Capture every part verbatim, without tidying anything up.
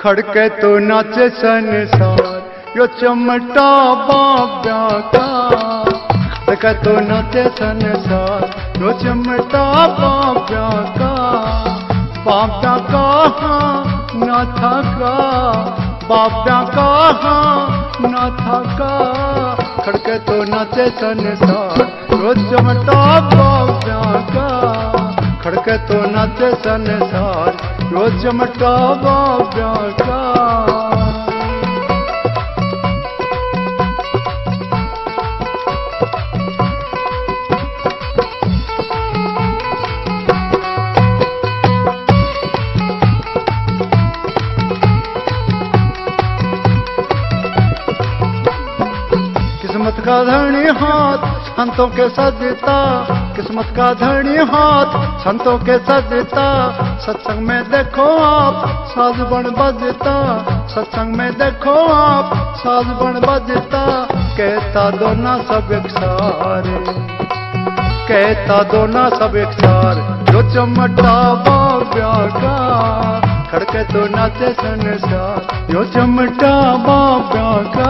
खड़के तो नाचे संसार यो चमटा बाब्या का। खड़के तो नाचे संसार यो चमटा बाब्या का। बाब्या कहाँ न था का, बाब्या कहाँ न था का। खड़के तो नाचे संसार यो चमटा बाब्या का। खड़के तो नाचे संसार यो चमटा बाब्या का। किस्मत का धनी हाथ संतों के सजता, किस्मत का धनी हाथ संतों के सजता। सत्संग में देखो आप साज बन बजता, सत्संग में देखो आप साज बन बजता। कहता दो ना सब एक सारे, कहता दो ना सब एक सार जो चमटा बाब्या का। खड़के तो नाचे संसार यो चमटा बाब्या का।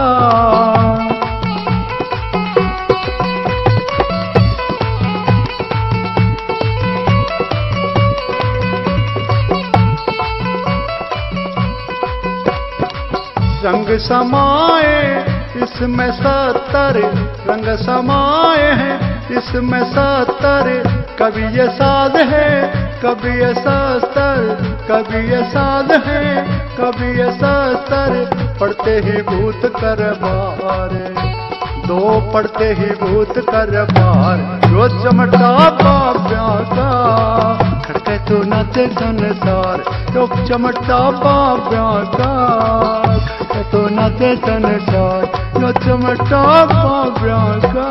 रंग समाए इसमें सत्तर, रंग समाए हैं इसमें सत्तर। कभी ये साध है कभी ये सस्तर, कभी ये साध है कभी ये सस्तर। पढ़ते ही भूत कर बार, दो पढ़ते ही भूत कर बार जो चमटा बाब्या का। खड़के तो नाचे संसार यो चमटा बाब्या का। तो नाचे संसार यो चमटा बाब्या का।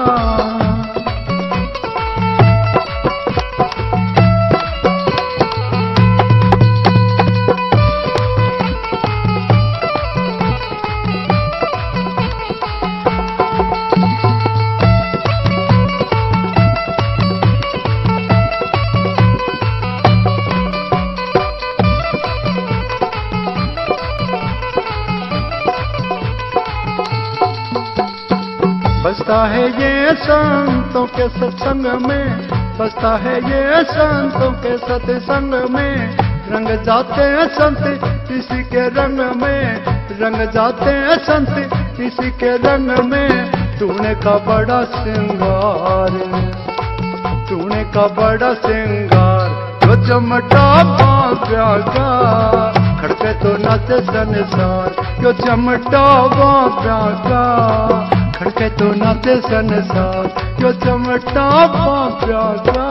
बसता है ये संतों के सत्संग में, बसता है ये संतों के सत्संग में। रंग जाते हैं संत इसी के रंग में, रंग जाते हैं संत इसी के रंग में। तूने का बड़ा श्रृंगार, तूने का बड़ा श्रृंगार जो चमटा बाब्या का। खड़के तो नाचे संसार यो चमटा बाब्या का। खड़के तो नाचे संसार यो चमटा बाब्या का।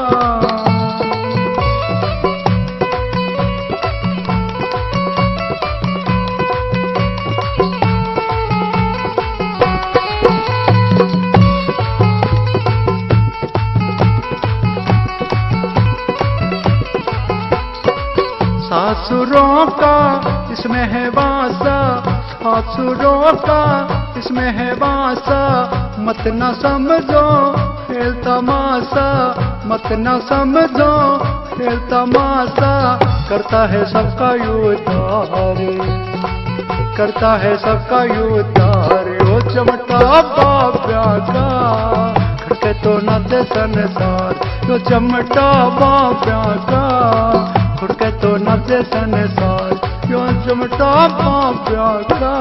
सासुरों का इसमें है वासा, सासुरों का इसमें है वासा। मत न समझो खेल तमाशा, मत न समझो खेल तमाशा। करता है सबका उद्धार, करता है सबका उद्धार वो चमटा बाब्या का। खड़के तो नाचे संसार यो चमटा बाब्या का। खड़के तो नाचे संसार यो चमटा बाब्या का।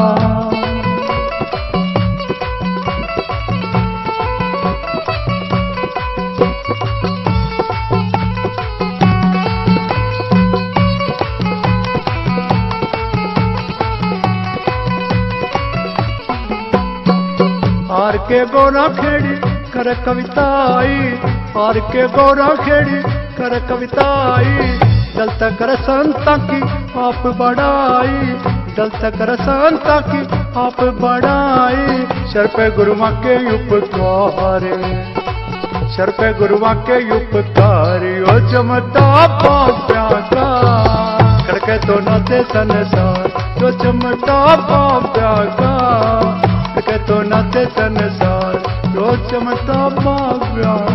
आर के गोरा खेड़ी कर कविताई, आर के गोरा खेड़ी कर कविताई। जल तक कर संता की आप बड़ाई, जल तक कर संता की आप बड़ाई। सर पे गुरुमा के उपकार, सर पे गुरुमा के उपकार ओ चमटा बाब्या का। खड़के तो नाचे संसार यो चमटा बाब्या का। खड़के तो नाचे संसार यो चमटा बाब्या